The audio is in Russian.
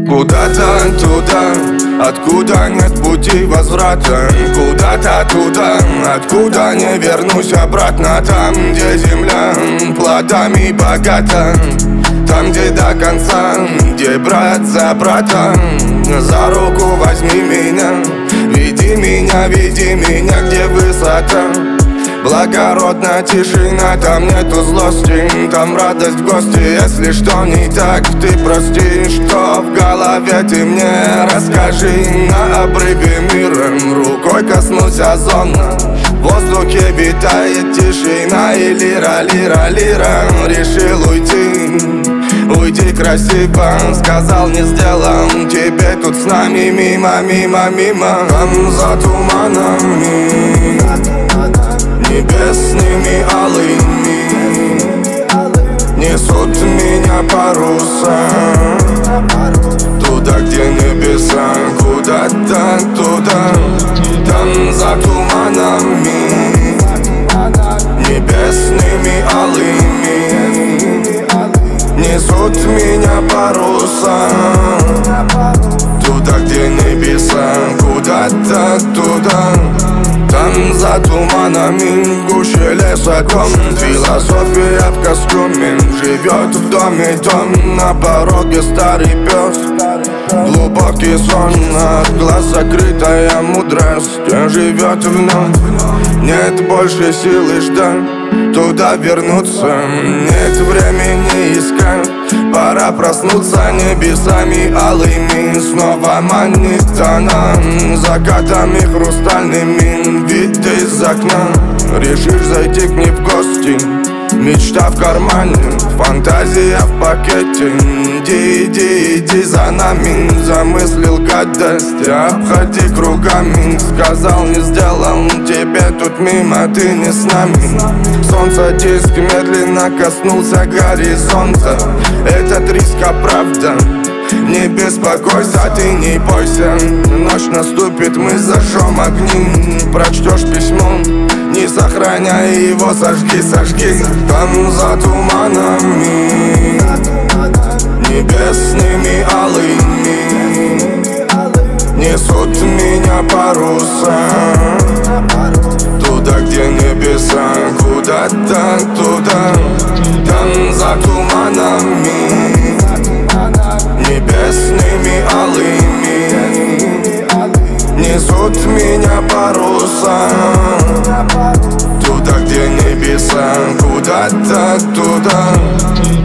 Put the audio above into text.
Куда-то туда, откуда нет пути возврата. Куда-то туда, откуда не вернусь обратно. Там, где земля плодами богата. Там, где до конца, где брат за брата. За руку возьми меня, веди меня, где высота. Благородная тишина, там нету злости, там радость в гости. Если что не так, ты прости, что в голове ты мне расскажи. На обрыве мира рукой коснусь озона. В воздухе витает тишина и лира. Решил уйти красиво, сказал не сделал. Тебе тут с нами мимо. Там за туманами небесными алыми несут меня паруса. Туда, где небеса, куда-то туда. Там за туманами небесными алыми несут меня паруса. Туда, где небеса, куда-то туда. Там за туманами, гуще леса дом. Философия в костюме живет в доме дом. На пороге старый пес, глубокий сон. От глаз закрытая мудрость живет вновь. Нет больше силы ждать, туда вернуться. Нет времени искать, пора проснуться. Небесами алыми снова манит она. Закатами хрустальными вид из окна. Решишь зайти к ней в гости, мечта в кармане, фантазия в пакете. Иди за нами, замыслил гадость, обходи кругами. Сказал не сделал, тебе тут мимо, ты не с нами. Солнце диск медленно коснулся горизонта. Этот риск оправдан, не беспокойся, ты не бойся. Ночь наступит, мы зажжем огни. Прочтешь письмо, не сохраняй его, сожги. Там за туманами небесными алыми несут меня паруса. Туда, где небеса, куда-то туда. Там за туманами небесными алыми несут меня паруса. Туда, где небеса, куда-то туда.